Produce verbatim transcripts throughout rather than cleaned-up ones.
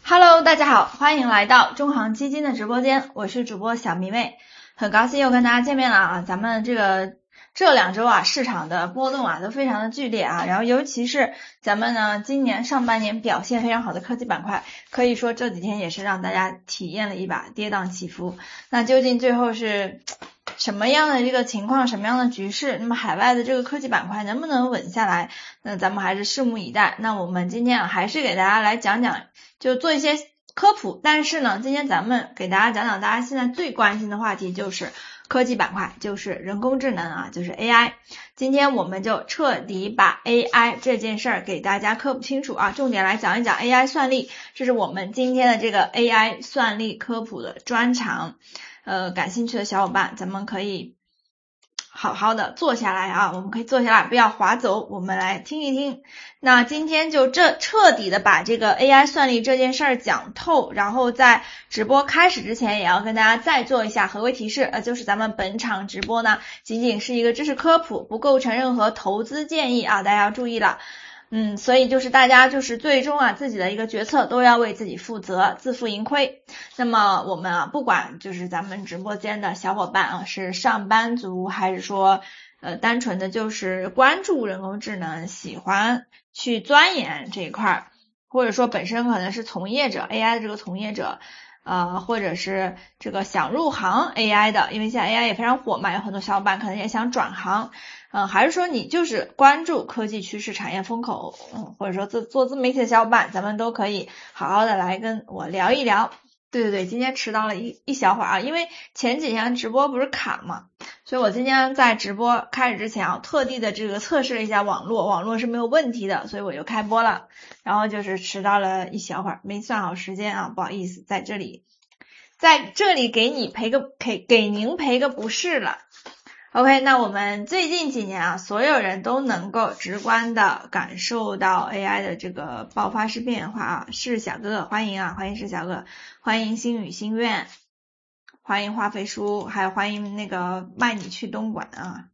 Hello， 大家好，欢迎来到中航基金的直播间，我是主播小迷妹，很高兴又跟大家见面了啊！咱们这个这两周啊，市场的波动啊都非常的剧烈啊，然后尤其是咱们呢今年上半年表现非常好的科技板块，可以说这几天也是让大家体验了一把跌宕起伏。那究竟最后是什么样的这个情况，什么样的局势，那么海外的这个科技板块能不能稳下来，那咱们还是拭目以待。那我们今天啊还是给大家来讲讲，就做一些科普，但是呢今天咱们给大家讲讲大家现在最关心的话题，就是科技板块，就是人工智能啊，就是 A I。 今天我们就彻底把 A I 这件事儿给大家科普清楚啊，重点来讲一讲 A I 算力，这是我们今天的这个 A I 算力科普的专场。呃，感兴趣的小伙伴，咱们可以好好的坐下来啊，我们可以坐下来，不要划走，我们来听一听。那今天就这彻底的把这个 A I 算力这件事儿讲透，然后在直播开始之前也要跟大家再做一下合规提示，呃，就是咱们本场直播呢仅仅是一个知识科普，不构成任何投资建议啊，大家要注意了。嗯，所以就是大家就是最终啊自己的一个决策都要为自己负责，自负盈亏。那么我们啊不管就是咱们直播间的小伙伴啊是上班族，还是说呃单纯的就是关注人工智能，喜欢去钻研这一块，或者说本身可能是从业者 A I 的这个从业者，呃或者是这个想入行 A I 的，因为现在 A I 也非常火嘛，有很多小伙伴可能也想转行。嗯，还是说你就是关注科技趋势、产业风口，嗯，或者说做做自媒体的小伙伴，咱们都可以好好的来跟我聊一聊。对对对，今天迟到了一一小会儿啊，因为前几天直播不是卡嘛，所以我今天在直播开始之前啊，特地的这个测试了一下网络，网络是没有问题的，所以我就开播了，然后就是迟到了一小会儿，没算好时间啊，不好意思，在这里，在这里给你赔个给给您赔个不是了。OK， 那我们最近几年啊，所有人都能够直观的感受到 A I 的这个爆发式变化啊。是小哥哥，欢迎啊，欢迎是小哥，欢迎心语心愿，欢迎花飞书，还有欢迎那个卖你去东莞啊。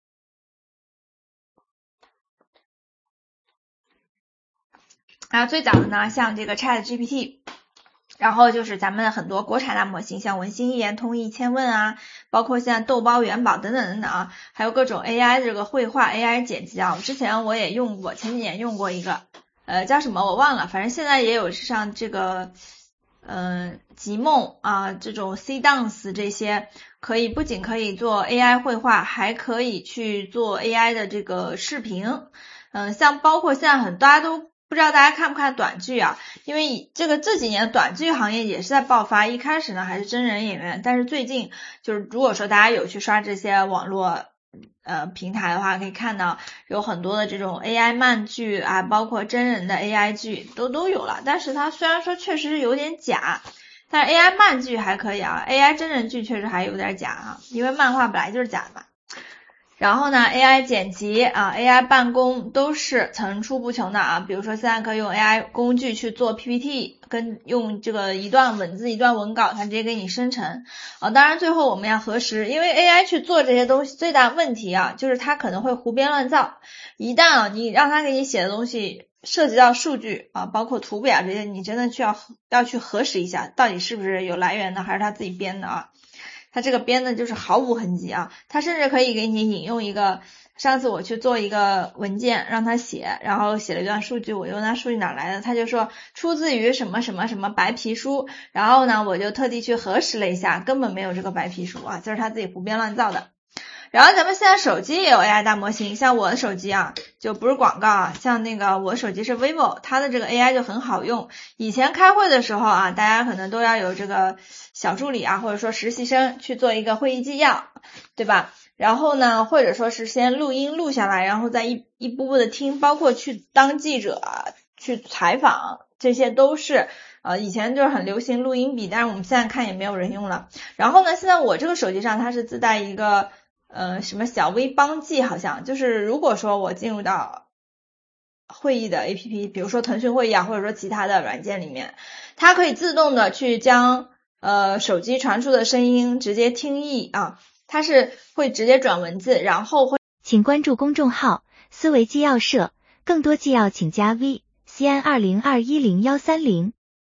然后最早的呢，像这个 ChatGPT。然后就是咱们很多国产大模型，像文心一言、通义千问啊，包括现在豆包、元宝等等等等啊，还有各种 A I 这个绘画、A I 剪辑啊，之前我也用过，前几年用过一个，呃，叫什么我忘了，反正现在也有像这个，嗯、呃，极梦啊，这种 C Dance 这些，可以不仅可以做 A I 绘画，还可以去做 A I 的这个视频，嗯、呃，像包括现在很大家都。不知道大家看不看短剧啊？因为这个这几年短剧行业也是在爆发，一开始呢还是真人演员，但是最近就是如果说大家有去刷这些网络呃平台的话，可以看到有很多的这种 A I 漫剧啊，包括真人的 A I 剧都都有了，但是它虽然说确实是有点假，但是 A I 漫剧还可以啊 ，A I 真人剧确实还有点假啊，因为漫画本来就是假的嘛。然后呢 A I 剪辑啊 A I 办公都是层出不穷的啊，比如说现在可以用 A I 工具去做 P P T， 跟用这个一段文字一段文稿它直接给你生成啊。当然最后我们要核实，因为 A I 去做这些东西最大问题啊就是它可能会胡编乱造，一旦啊你让它给你写的东西涉及到数据啊包括图表这些，你真的需要要去核实一下到底是不是有来源的还是他自己编的啊。它这个编的就是毫无痕迹啊，它甚至可以给你引用一个，上次我去做一个文件让他写，然后写了一段数据，我问他数据哪来的，他就说出自于什么什么什么白皮书，然后呢我就特地去核实了一下，根本没有这个白皮书啊，就是他自己胡编乱造的。然后咱们现在手机也有 A I 大模型，像我的手机啊就不是广告啊，像那个我手机是 vivo， 它的这个 A I 就很好用。以前开会的时候啊，大家可能都要有这个小助理啊，或者说实习生去做一个会议纪要，对吧？然后呢或者说是先录音录下来，然后再一一步步的听，包括去当记者啊去采访，这些都是呃以前就是很流行录音笔，但是我们现在看也没有人用了。然后呢现在我这个手机上它是自带一个呃，什么小微帮记，好像就是如果说我进入到会议的 A P P， 比如说腾讯会议啊，或者说其他的软件里面，它可以自动的去将呃手机传出的声音直接听译啊，它是会直接转文字，然后会。 请关注公众号思维纪要社，更多纪要请加 V C N 二零二一零一三零。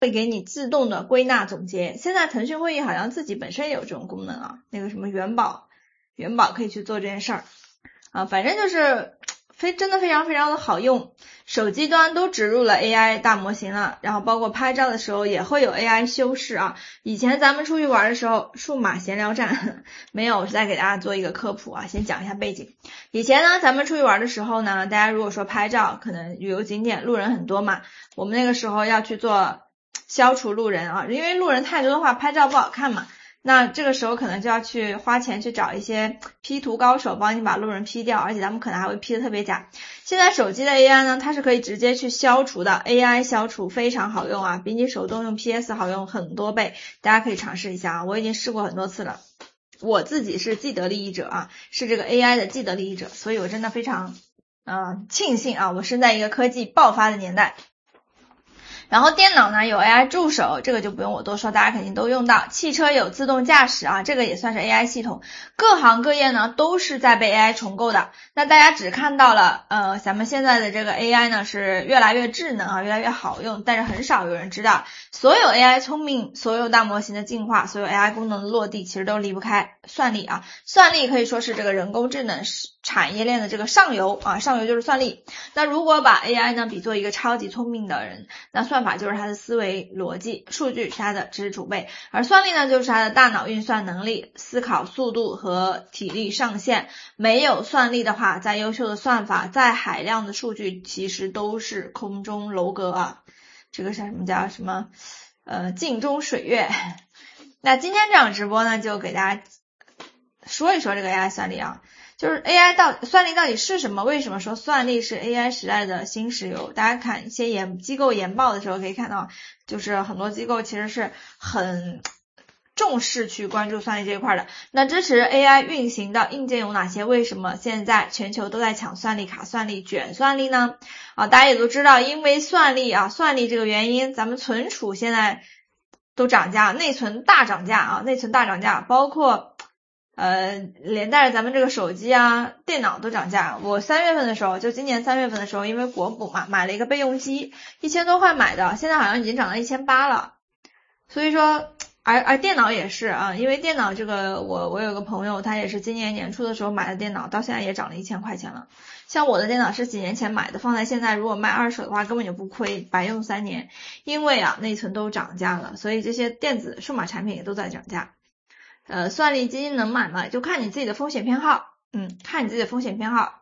会给你自动的归纳总结。现在腾讯会议好像自己本身也有这种功能啊，那个什么元宝，元宝可以去做这件事儿啊，反正就是非真的非常非常的好用。手机端都植入了 A I 大模型了，然后包括拍照的时候也会有 A I 修饰啊。以前咱们出去玩的时候，数码闲聊站没有，我再给大家做一个科普啊，先讲一下背景。以前呢，咱们出去玩的时候呢，大家如果说拍照，可能旅游景点路人很多嘛，我们那个时候要去做消除路人啊，因为路人太多的话，拍照不好看嘛。那这个时候可能就要去花钱去找一些 P 图高手帮你把路人 P 掉，而且咱们可能还会 P 的特别假。现在手机的 A I 呢，它是可以直接去消除的， A I 消除非常好用啊，比你手动用 P S 好用很多倍，大家可以尝试一下啊，我已经试过很多次了。我自己是既得利益者啊，是这个 A I 的既得利益者，所以我真的非常呃庆幸啊，我生在一个科技爆发的年代。然后电脑呢有 A I 助手，这个就不用我多说，大家肯定都用到。汽车有自动驾驶啊，这个也算是 A I 系统。各行各业呢都是在被 A I 重构的。那大家只看到了呃咱们现在的这个 A I 呢是越来越智能啊，越来越好用，但是很少有人知道所有 A I 聪明，所有大模型的进化，所有 A I 功能的落地其实都离不开算力啊。算力可以说是这个人工智能产业链的这个上游啊，上游就是算力。那如果把 A I 呢比作一个超级聪明的人，那算法就是它的思维逻辑，数据是它的知识储备，而算力呢就是它的大脑运算能力、思考速度和体力上限。没有算力的话，再优秀的算法，再海量的数据其实都是空中楼阁啊，这个是什么叫什么呃镜中水月。那今天这场直播呢就给大家说一说这个 A I 算力啊，就是 A I 到算力到底是什么？为什么说算力是 A I 时代的新石油？大家看一些研机构研报的时候可以看到，就是很多机构其实是很重视去关注算力这一块的。那支持 A I 运行的硬件有哪些？为什么现在全球都在抢算力卡、算力卷算力呢？啊，大家也都知道，因为算力啊，算力这个原因，咱们存储现在都涨价，内存大涨价啊，内存大涨价，包括呃，连带着咱们这个手机啊、电脑都涨价。我三月份的时候，就今年三月份的时候，因为国补嘛，买了一个备用机，一千多块买的，现在好像已经涨到一千八了。所以说，而而电脑也是啊，因为电脑这个，我我有个朋友，他也是今年年初的时候买的电脑，到现在也涨了一千块钱了。像我的电脑是几年前买的，放在现在如果卖二手的话，根本就不亏，白用三年。因为啊，内存都涨价了，所以这些电子数码产品也都在涨价。呃，算力基金能买吗？就看你自己的风险偏好，嗯，看你自己的风险偏好。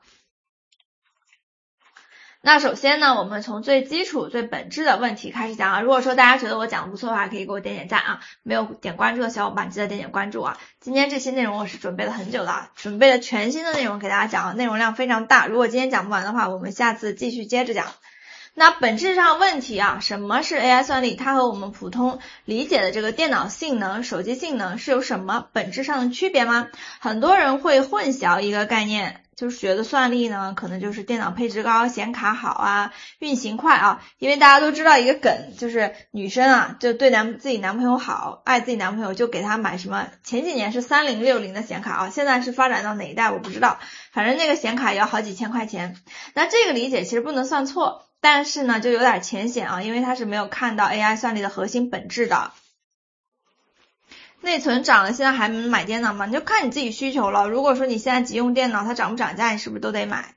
那首先呢，我们从最基础、最本质的问题开始讲啊。如果说大家觉得我讲的不错的话，可以给我点点赞啊。没有点关注的小伙伴，记得点点关注啊。今天这些内容我是准备了很久的啊，准备了全新的内容给大家讲啊，内容量非常大。如果今天讲不完的话，我们下次继续接着讲。那本质上问题啊，什么是 A I 算力？它和我们普通理解的这个电脑性能、手机性能是有什么本质上的区别吗？很多人会混淆一个概念，就是觉得算力呢，可能就是电脑配置高、显卡好啊、运行快啊。因为大家都知道一个梗，就是女生啊，就对男自己男朋友好，爱自己男朋友就给他买什么，前几年是三零六零的显卡啊，现在是发展到哪一代我不知道，反正那个显卡也要好几千块钱。那这个理解其实不能算错。但是呢，就有点浅显啊，因为它是没有看到 A I 算力的核心本质的。内存涨了，现在还能买电脑吗？你就看你自己需求了。如果说你现在急用电脑，它涨不涨价，你是不是都得买？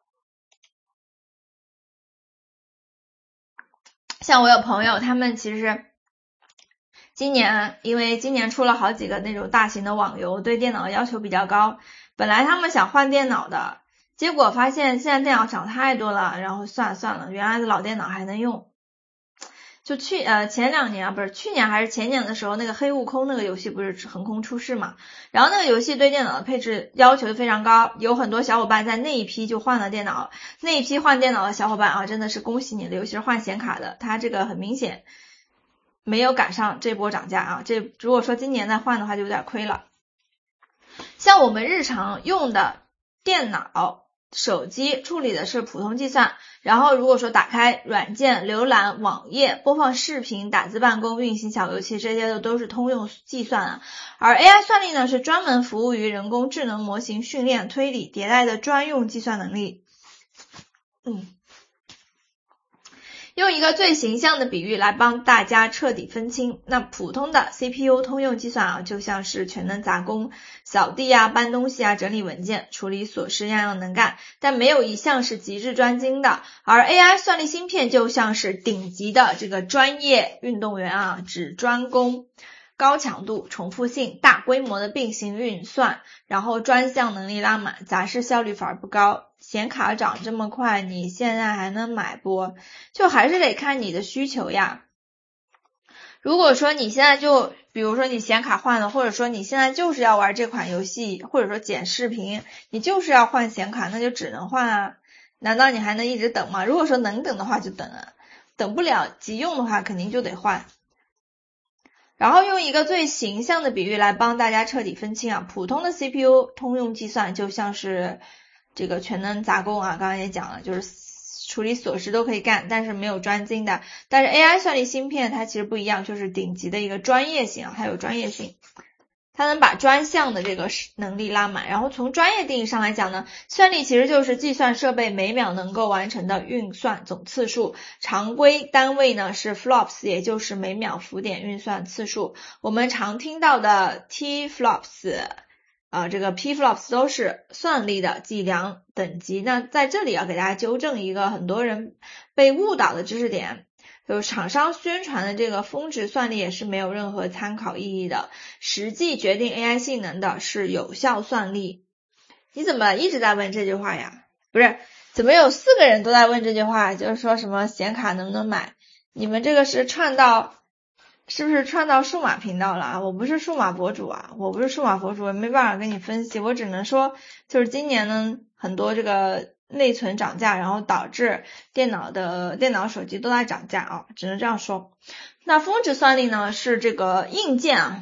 像我有朋友，他们其实今年，因为今年出了好几个那种大型的网游，对电脑的要求比较高，本来他们想换电脑的。结果发现现在电脑涨太多了，然后算了算了，原来的老电脑还能用。就去呃前两年啊，不是去年还是前年的时候，那个黑悟空那个游戏不是横空出世嘛，然后那个游戏对电脑的配置要求非常高，有很多小伙伴在那一批就换了电脑，那一批换电脑的小伙伴啊，真的是恭喜你了，尤其是换显卡的，它这个很明显没有赶上这波涨价啊，这如果说今年再换的话就有点亏了。像我们日常用的电脑手机处理的是普通计算，然后如果说打开软件、浏览网页、播放视频、打字办公、运行小游戏，这些的都是通用计算啊。而 A I 算力呢，是专门服务于人工智能模型训练、推理、迭代的专用计算能力。嗯。 用一个最形象的比喻来帮大家彻底分清，那普通的 C P U 通用计算啊，就像是全能杂工，扫地啊、搬东西啊、整理文件、处理琐事样样能干，但没有一项是极致专精的。而 A I 算力芯片就像是顶级的这个专业运动员啊，只专攻高强度、重复性、大规模的并行运算，然后专项能力拉满，杂事效率反而不高。显卡涨这么快，你现在还能买不？就还是得看你的需求呀。如果说你现在就比如说你显卡换了，或者说你现在就是要玩这款游戏，或者说剪视频，你就是要换显卡，那就只能换啊。难道你还能一直等吗？如果说能等的话就等啊，等不了急用的话肯定就得换。然后用一个最形象的比喻来帮大家彻底分清啊，普通的 C P U 通用计算就像是这个全能杂工啊，刚刚也讲了，就是处理琐事都可以干，但是没有专精的。但是 A I 算力芯片它其实不一样，就是顶级的一个专业性啊，它有专业性，它能把专项的这个能力拉满。然后从专业定义上来讲呢，算力其实就是计算设备每秒能够完成的运算总次数，常规单位呢是 flops， 也就是每秒浮点运算次数。我们常听到的 T flops呃，这个 P flops 都是算力的计量等级。那在这里要给大家纠正一个很多人被误导的知识点，就是厂商宣传的这个峰值算力也是没有任何参考意义的，实际决定 A I 性能的是有效算力。你怎么一直在问这句话呀？不是，怎么有四个人都在问这句话，就是说什么显卡能不能买？你们这个是串到是不是串到数码频道了啊？我不是数码博主啊，我不是数码博主，我没办法跟你分析，我只能说就是今年呢很多这个内存涨价，然后导致电脑的电脑手机都在涨价啊，只能这样说。那峰值算力呢是这个硬件啊，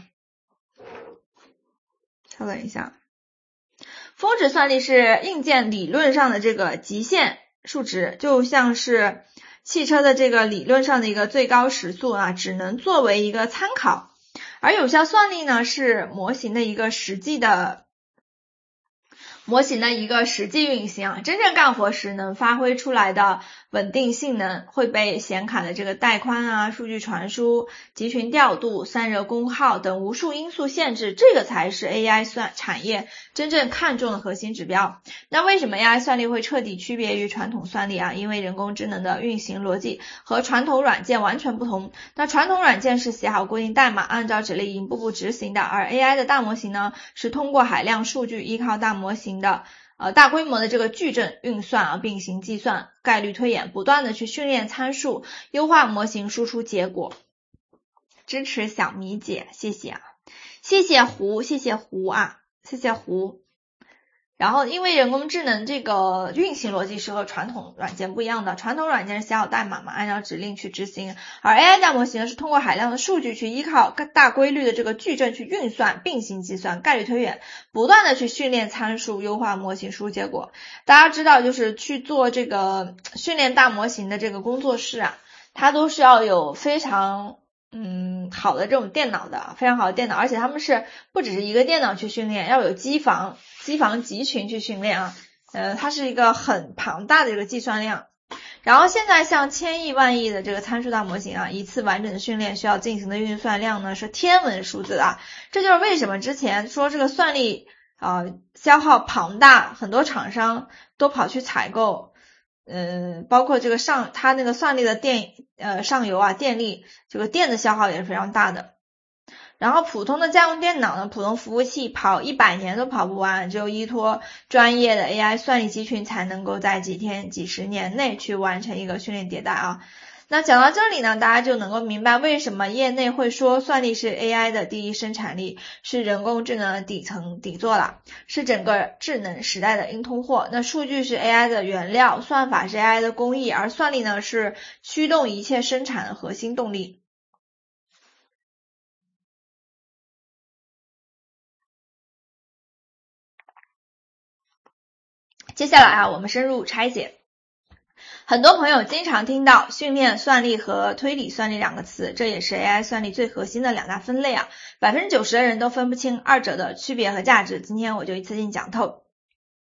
稍等一下，峰值算力是硬件理论上的这个极限数值，就像是汽车的这个理论上的一个最高时速啊，只能作为一个参考。而有效算力呢是模型的一个实际的模型的一个实际运行啊，真正干活时能发挥出来的稳定性能会被显卡的这个带宽啊、数据传输、集群调度、散热功耗等无数因素限制，这个才是 A I 算产业真正看重的核心指标。那为什么 A I 算力会彻底区别于传统算力啊？因为人工智能的运行逻辑和传统软件完全不同。那传统软件是写好规定代码，按照指令一步步执行的，而 A I 的大模型呢，是通过海量数据，依靠大模型的呃大规模的这个矩阵运算啊，并行计算、概率推演，不断的去训练参数，优化模型，输出结果。支持小米姐，谢谢啊，谢谢胡，谢谢胡啊，谢谢胡。然后因为人工智能这个运行逻辑是和传统软件不一样的，传统软件是写好代码嘛，按照指令去执行，而 A I 大模型是通过海量的数据去依靠大规律的这个矩阵去运算、并行计算、概率推演，不断的去训练参数，优化模型，输出结果。大家知道就是去做这个训练大模型的这个工作室啊，它都是要有非常嗯，好的这种电脑的，非常好的电脑，而且他们是不只是一个电脑去训练，要有机房、机房集群去训练啊，呃，它是一个很庞大的这个计算量。然后现在像千亿万亿的这个参数大模型啊，一次完整的训练需要进行的运算量呢是天文数字啊，这就是为什么之前说这个算力啊、呃、消耗庞大，很多厂商都跑去采购。嗯，包括这个上它那个算力的电呃上游啊电力，这个电的消耗也是非常大的。然后普通的家用电脑呢，普通服务器跑一百年都跑不完，只有依托专业的 A I 算力集群才能够在几天几十年内去完成一个训练迭代啊。那讲到这里呢，大家就能够明白为什么业内会说算力是 A I 的第一生产力，是人工智能的底层底座了，是整个智能时代的硬通货。那数据是 A I 的原料，算法是 A I 的工艺，而算力呢是驱动一切生产的核心动力。接下来啊，我们深入拆解。很多朋友经常听到训练算力和推理算力两个词，这也是 A I 算力最核心的两大分类啊， 百分之九十 的人都分不清二者的区别和价值，今天我就一次性讲透。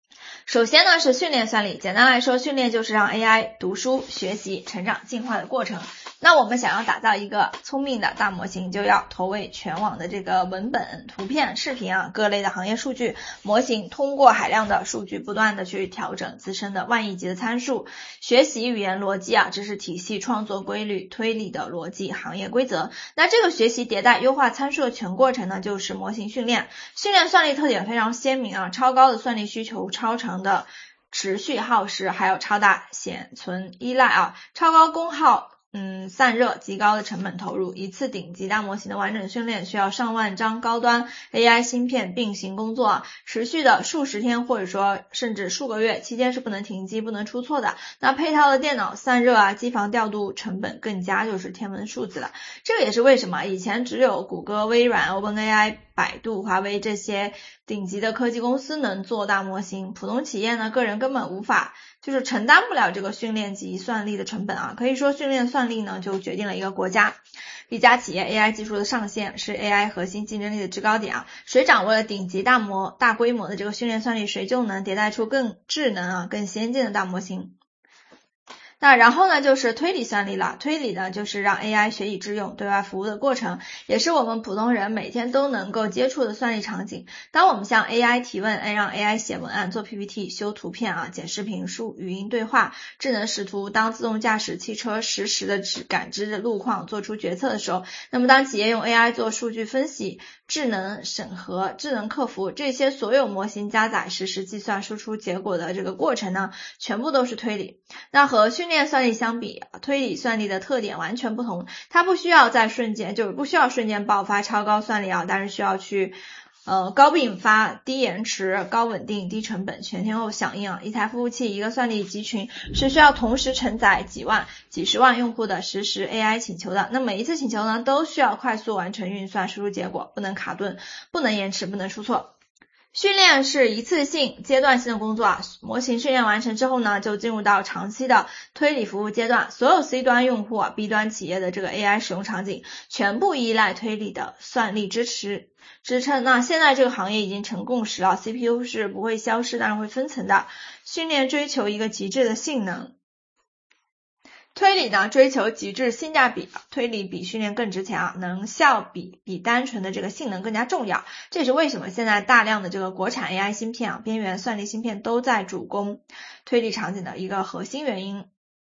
首先呢是训练算力，简单来说，训练就是让 A I 读书、学习、成长、进化的过程。那我们想要打造一个聪明的大模型，就要投喂全网的这个文本、图片、视频啊，各类的行业数据。模型通过海量的数据不断的去调整自身的万亿级的参数，学习语言逻辑啊、知识体系、创作规律、推理的逻辑、行业规则。那这个学习迭代优化参数的全过程呢，就是模型训练。训练算力特点非常鲜明啊，超高的算力需求、超长的持续耗时，还有超大显存依赖啊，超高功耗嗯，散热，极高的成本投入，一次顶级大模型的完整训练需要上万张高端 A I 芯片并行工作，持续的数十天或者说甚至数个月，期间是不能停机、不能出错的。那配套的电脑散热啊、机房调度成本更加就是天文数字了。这个也是为什么以前只有谷歌、微软、OpenAI、百度、华为这些顶级的科技公司能做大模型，普通企业呢，个人根本无法，就是承担不了这个训练及算力的成本啊。可以说训练算力呢，就决定了一个国家、一家企业 A I 技术的上限，是 A I 核心竞争力的制高点啊。谁掌握了顶级大模、大规模的这个训练算力，谁就能迭代出更智能啊、更先进的大模型。那然后呢就是推理算力了，推理呢就是让 A I 学以致用、对外服务的过程，也是我们普通人每天都能够接触的算力场景。当我们向 A I 提问，让 A I 写文案、做 P P T、修图片啊、剪视频、输语音对话、智能识图，当自动驾驶汽车实时的感知的路况，做出决策的时候，那么当企业用 A I 做数据分析、智能审核、智能客服，这些所有模型加载、实时计算、输出结果的这个过程呢，全部都是推理。那和训练算力相比，推理算力的特点完全不同，它不需要在瞬间，就是不需要瞬间爆发超高算力啊，但是需要去呃高并发、低延迟、高稳定、低成本、全天候响应啊。一台服务器、一个算力集群是需要同时承载几万、几十万用户的实时 A I 请求的，那每一次请求呢，都需要快速完成运算、输出结果，不能卡顿、不能延迟、不能出错。训练是一次性阶段性的工作啊，模型训练完成之后呢，就进入到长期的推理服务阶段。所有 C 端用户啊、B 端企业的这个 A I 使用场景，全部依赖推理的算力支持支撑。那现在这个行业已经成共识了 ，C P U 是不会消失，但是会分层的。训练追求一个极致的性能。推理呢追求极致性价比，推理比训练更值钱啊，能效比比单纯的这个性能更加重要。这也是为什么现在大量的这个国产 A I 芯片啊、边缘算力芯片都在主攻推理场景的一个核心原因。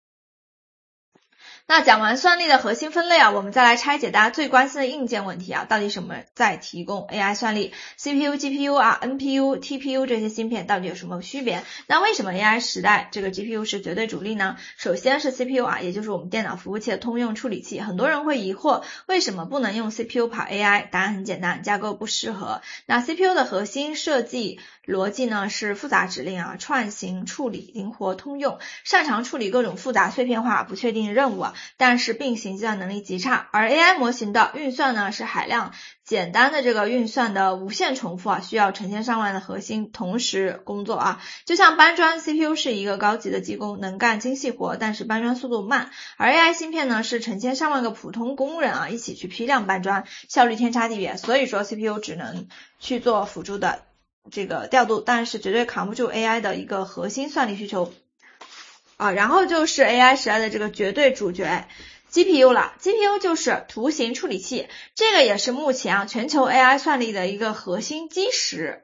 那讲完算力的核心分类啊，我们再来拆解大家最关心的硬件问题啊，到底什么在提供 A I 算力 ？C P U、G P U 啊、N P U、T P U 这些芯片到底有什么区别？那为什么 A I 时代这个 G P U 是绝对主力呢？首先是 C P U 啊，也就是我们电脑服务器的通用处理器。很多人会疑惑，为什么不能用 C P U 跑 A I？ 答案很简单，架构不适合。那 C P U 的核心设计逻辑呢是复杂指令啊，串行处理，灵活通用，擅长处理各种复杂碎片化不确定任务啊，但是并行计算能力极差。而 A I 模型的运算呢是海量简单的这个运算的无限重复啊，需要成千上万的核心同时工作啊，就像搬砖 C P U 是一个高级的技工，能干精细活，但是搬砖速度慢，而 A I 芯片呢是成千上万个普通工人啊一起去批量搬砖，效率天差地别。所以说 C P U 只能去做辅助的这个调度，但是绝对扛不住 A I 的一个核心算力需求啊。然后就是 A I 时代的这个绝对主角G P U 了 ，G P U 就是图形处理器，这个也是目前啊全球 A I 算力的一个核心基石。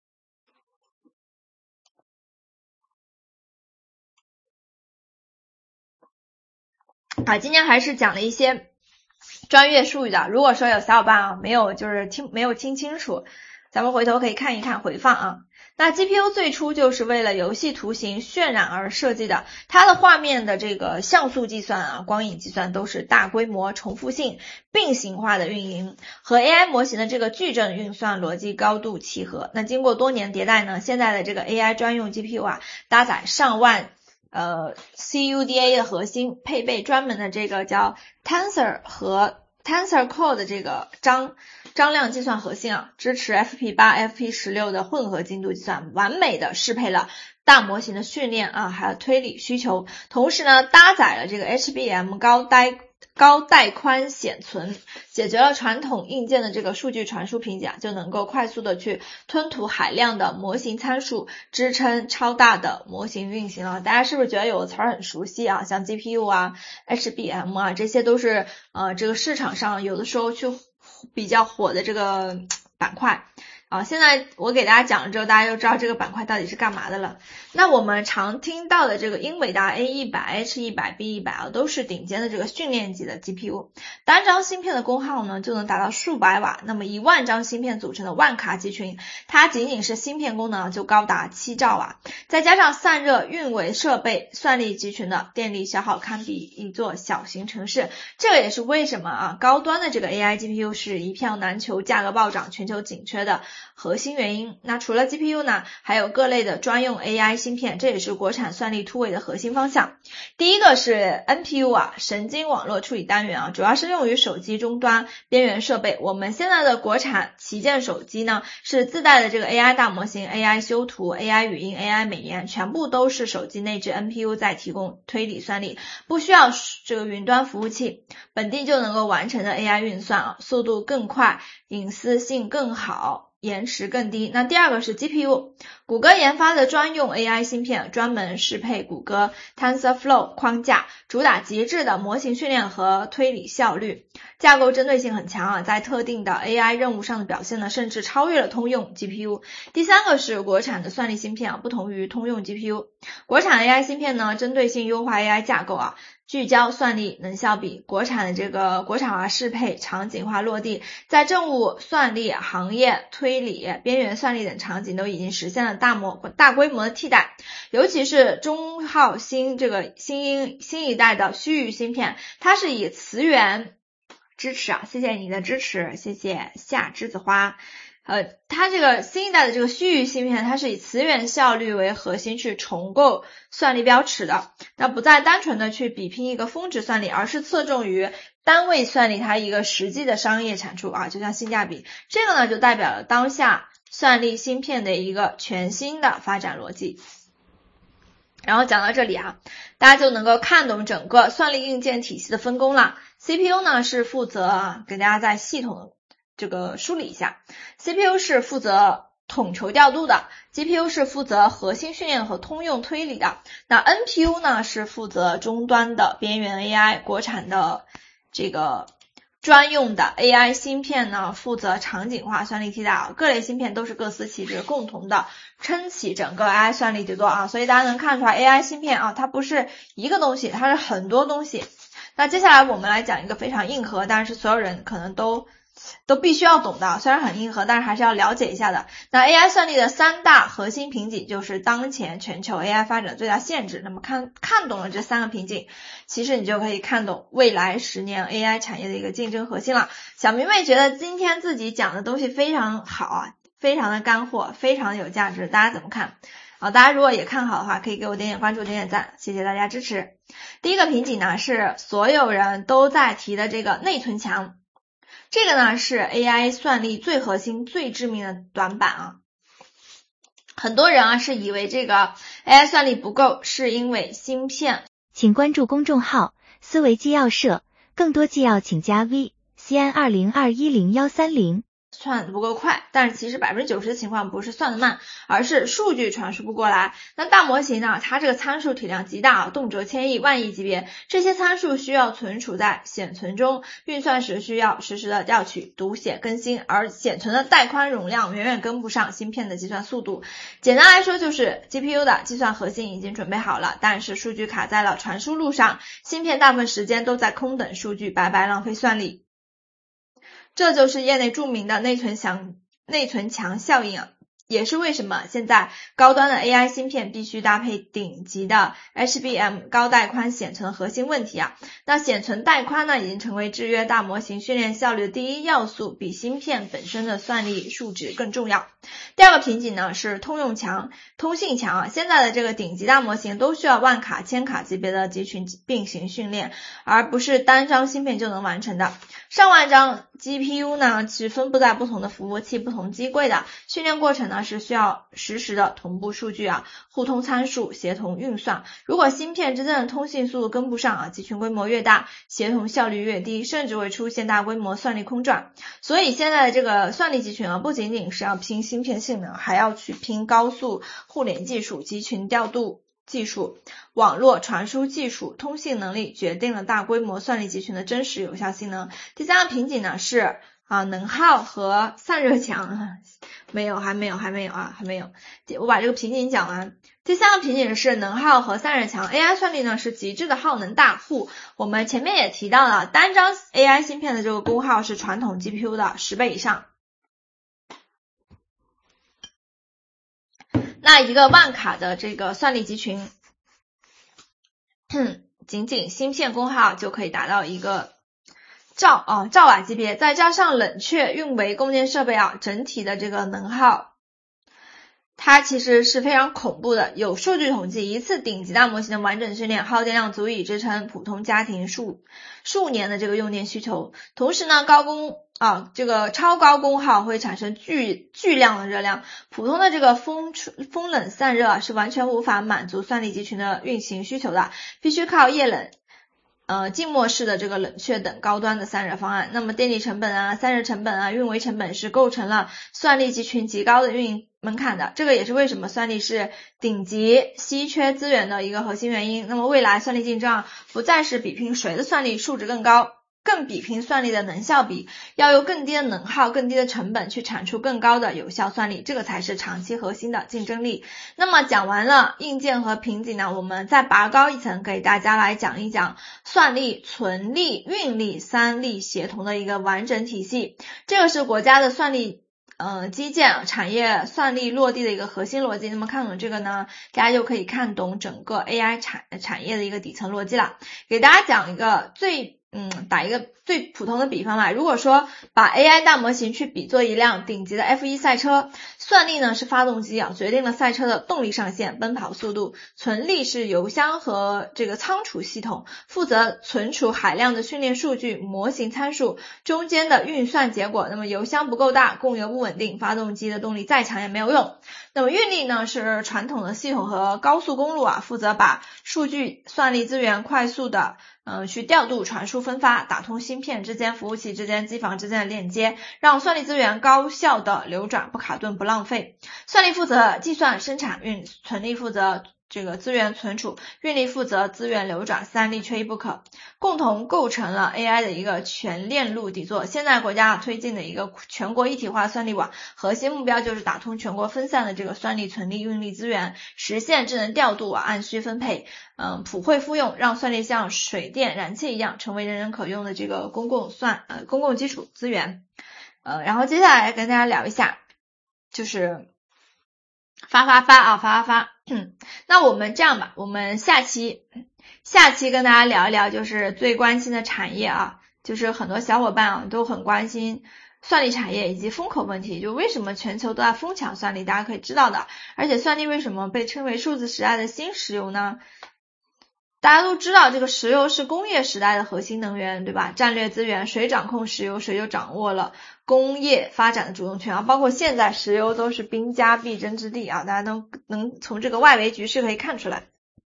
啊，今天还是讲了一些专业术语的，如果说有小伙伴啊没有就是听没有听清楚，咱们回头可以看一看回放啊。那 G P U 最初就是为了游戏图形渲染而设计的，它的画面的这个像素计算啊、光影计算都是大规模、重复性、并行化的运营，和 A I 模型的这个矩阵运算逻辑高度契合。那经过多年迭代呢，现在的这个 A I 专用 G P U 啊，搭载上万呃 C U D A 的核心，配备专门的这个叫 Tensor 和 Tensor Core 的这个张张量计算核心啊，支持 F P 八、F P 十六 的混合精度计算，完美的适配了大模型的训练啊，还有推理需求。同时呢，搭载了这个 H B M 高待高带宽显存，解决了传统硬件的这个数据传输瓶颈，就能够快速的去吞吐海量的模型参数，支撑超大的模型运行了。大家是不是觉得有的词儿很熟悉啊？像 G P U 啊、H B M 啊，这些都是呃这个市场上有的时候去比较火的这个板块。啊，现在我给大家讲了之后，大家就知道这个板块到底是干嘛的了。那我们常听到的这个英伟达 A 一百、H 一百、B 一百啊，都是顶尖的这个训练级的 G P U， 单张芯片的功耗呢就能达到数百瓦，那么一万张芯片组成的万卡集群，它仅仅是芯片功能就高达七兆瓦，再加上散热、运维设备、算力集群的电力消耗堪比一座小型城市。这个也是为什么啊高端的这个 A I G P U 是一票难求、价格暴涨、全球紧缺的核心原因。那除了 G P U 呢，还有各类的专用 A I 芯片，这也是国产算力突围的核心方向。第一个是 N P U 啊，神经网络处理单元啊，主要是用于手机终端边缘设备。我们现在的国产旗舰手机呢，是自带的这个 A I 大模型、A I 修图、A I 语音、A I 美颜，全部都是手机内置 N P U 在提供推理算力，不需要这个云端服务器，本地就能够完成的 A I 运算啊，速度更快，隐私性更好，延迟更低。那第二个是 G P U， 谷歌研发的专用 A I 芯片，专门适配谷歌 TensorFlow 框架，主打极致的模型训练和推理效率，架构针对性很强啊，在特定的 A I 任务上的表现呢，甚至超越了通用 G P U。 第三个是国产的算力芯片啊，不同于通用 G P U， 国产 A I 芯片呢，针对性优化 A I 架构啊，聚焦算力能效比，国产的这个国产化适配、场景化落地，在政务、算力、行业、推理、边缘算力等场景都已经实现了大模大规模的替代。尤其是中浩新这个新新一代的虚域芯片，它是以磁源支持啊，谢谢你的支持，谢谢夏栀子花。呃，它这个新一代的这个虚域芯片，它是以磁源效率为核心去重构算力标尺的，那不再单纯的去比拼一个峰值算力，而是侧重于单位算力它一个实际的商业产出啊，就像性价比，这个呢就代表了当下算力芯片的一个全新的发展逻辑。然后讲到这里啊，大家就能够看懂整个算力硬件体系的分工了。C P U 呢是负责啊，给大家在系统这个梳理一下 ，C P U 是负责统筹调度的 ，G P U 是负责核心训练和通用推理的，那 N P U 呢是负责终端的边缘 A I， 国产的这个专用的 A I 芯片呢负责场景化算力替代啊，各类芯片都是各司其职，共同的撑起整个 A I 算力底座啊，所以大家能看出来 A I 芯片啊，它不是一个东西，它是很多东西。那接下来我们来讲一个非常硬核，但是所有人可能都都必须要懂的，虽然很硬核，但是还是要了解一下的。那 A I 算力的三大核心瓶颈就是当前全球 A I 发展的最大限制。那么看看懂了这三个瓶颈，其实你就可以看懂未来十年 A I 产业的一个竞争核心了。小迷妹觉得今天自己讲的东西非常好啊，非常的干货，非常的有价值，大家怎么看？好，大家如果也看好的话，可以给我点点关注，点点赞，谢谢大家支持。第一个瓶颈呢是所有人都在提的这个内存墙，这个呢是 A I 算力最核心最致命的短板啊。很多人啊是以为这个 A I 算力不够是因为芯片。 请关注公众号思维纪要社，更多纪要请加 V C N 二零二一零一三零。 算不够快，但是其实 百分之九十 的情况不是算得慢，而是数据传输不过来。那大模型呢，它这个参数体量极大啊，动辄千亿万亿级别，这些参数需要存储在显存中，运算时需要实时的调取、读写、更新，而显存的带宽容量远远跟不上芯片的计算速度。简单来说就是 G P U 的计算核心已经准备好了，但是数据卡在了传输路上，芯片大部分时间都在空等数据，白白浪费算力。这就是业内著名的内存墙内存墙效应啊，也是为什么现在高端的 A I 芯片必须搭配顶级的 H B M 高带宽显存核心问题啊。那显存带宽呢，已经成为制约大模型训练效率的第一要素，比芯片本身的算力数值更重要。第二个瓶颈呢是通用墙、通信墙啊。现在的这个顶级大模型都需要万卡、千卡级别的集群并行训练，而不是单张芯片就能完成的。上万张 G P U 呢是分布在不同的服务器、不同机柜的，训练过程呢呢是需要实时的同步数据啊，互通参数，协同运算。如果芯片之间的通信速度跟不上啊，集群规模越大，协同效率越低，甚至会出现大规模算力空转。所以现在的这个算力集群啊，不仅仅是要拼芯片性能，还要去拼高速互联技术、集群调度技术、网络传输技术、通信能力，决定了大规模算力集群的真实有效性能。第三个瓶颈呢是啊能耗和散热强，没有还没有还没有啊还没有，我把这个瓶颈讲完。第三个瓶颈是能耗和散热强。 A I 算力呢是极致的耗能大户，我们前面也提到了，单张 A I 芯片的这个功耗是传统 G P U 的十倍以上。那一个万卡的这个算力集群，仅仅芯片功耗就可以达到一个兆啊兆瓦级别，再加上冷却运维共建设备啊，整体的这个能耗它其实是非常恐怖的。有数据统计，一次顶级大模型的完整训练耗电量足以支撑普通家庭数数年的这个用电需求。同时呢，高功啊这个超高功耗会产生巨巨量的热量，普通的这个风风冷散热啊是完全无法满足算力集群的运行需求的，必须靠液冷呃，静默式的这个冷却等高端的散热方案。那么电力成本啊、散热成本啊、运维成本是构成了算力集群极高的运营门槛的，这个也是为什么算力是顶级稀缺资源的一个核心原因。那么未来算力竞争啊，不再是比拼谁的算力数值更高，更比拼算力的能效比，要用更低的能耗、更低的成本去产出更高的有效算力，这个才是长期核心的竞争力。那么讲完了硬件和瓶颈呢，我们再拔高一层，给大家来讲一讲算力、存力、运力三力协同的一个完整体系。这个是国家的算力呃，基建产业算力落地的一个核心逻辑。那么看懂这个呢，大家就可以看懂整个 A I 产产业的一个底层逻辑了。给大家讲一个最嗯，打一个最普通的比方吧，如果说把 A I 大模型去比作一辆顶级的 F 一 赛车，算力呢是发动机啊，决定了赛车的动力上限、奔跑速度，存力是油箱和这个仓储系统，负责存储海量的训练数据、模型参数，中间的运算结果。那么油箱不够大，供油不稳定，发动机的动力再强也没有用。那么运力呢是传统的系统和高速公路啊，负责把数据、算力资源快速的嗯、呃，去调度、传输、分发，打通芯片之间、服务器之间、机房之间的链接，让算力资源高效的流转，不卡顿、不浪费。算力负责计算、生产、运，存力负责这个资源存储，运力负责资源流转，三力缺一不可，共同构成了 A I 的一个全链路底座。现在国家推进的一个全国一体化算力网，核心目标就是打通全国分散的这个算力、存力、运力资源，实现智能调度啊，按需分配，嗯，普惠复用，让算力像水电、燃气一样，成为人人可用的这个公共算呃公共基础资源。呃，然后接下来跟大家聊一下，就是发发发啊，发发发。那我们这样吧，我们下期下期跟大家聊一聊，就是最关心的产业啊，就是很多小伙伴啊都很关心算力产业以及风口问题，就为什么全球都在疯抢算力，大家可以知道的。而且算力为什么被称为数字时代的新石油呢？大家都知道这个石油是工业时代的核心能源，对吧？战略资源，谁掌控石油，谁就掌握了工业发展的主动权啊。包括现在石油都是兵家必争之地啊，大家都能从这个外围局势可以看出来。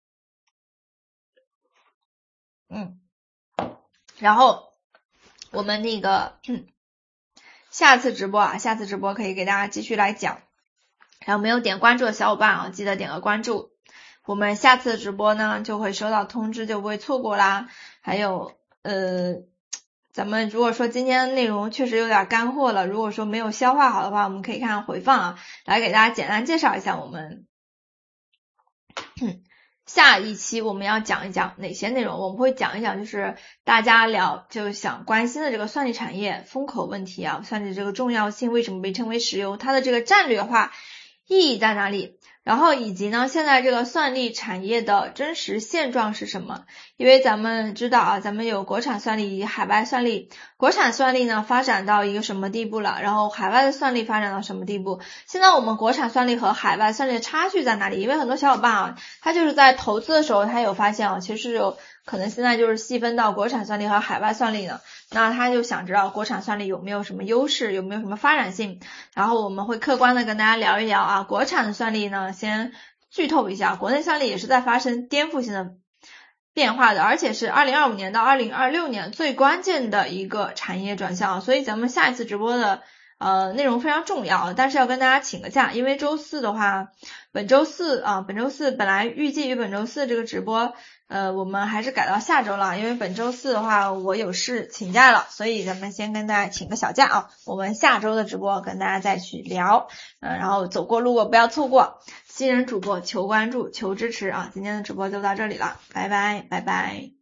嗯，然后我们那个嗯，下次直播啊，下次直播可以给大家继续来讲。然后没有点关注的小伙伴啊，记得点个关注。我们下次直播呢就会收到通知，就不会错过啦。还有呃，咱们如果说今天内容确实有点干货了，如果说没有消化好的话，我们可以看看回放啊，来给大家简单介绍一下我们下一期我们要讲一讲哪些内容。我们会讲一讲就是大家聊就想关心的这个算力产业风口问题啊，算力这个重要性，为什么被称为石油，它的这个战略化意义在哪里， 然后以及呢现在这个算力产业的真实现状是什么？因为咱们知道啊，咱们有国产算力以及海外算力，国产算力呢发展到一个什么地步了，然后海外的算力发展到什么地步，现在我们国产算力和海外算力的差距在哪里？因为很多小伙伴啊，他就是在投资的时候他有发现啊，其实是有可能现在就是细分到国产算力和海外算力呢，那他就想知道国产算力有没有什么优势，有没有什么发展性，然后我们会客观的跟大家聊一聊啊，国产的算力呢先剧透一下，国内算力也是在发生颠覆性的变化的，而且是二零二五年到二零二六年最关键的一个产业转向，所以咱们下一次直播的呃内容非常重要，但是要跟大家请个假，因为周四的话，本周四啊，本周四本来预计于本周四这个直播，呃我们还是改到下周了，因为本周四的话我有事请假了，所以咱们先跟大家请个小假啊，我们下周的直播跟大家再去聊，嗯、呃，然后走过路过不要错过。新人主播求关注求支持啊，今天的直播就到这里了，拜拜拜拜。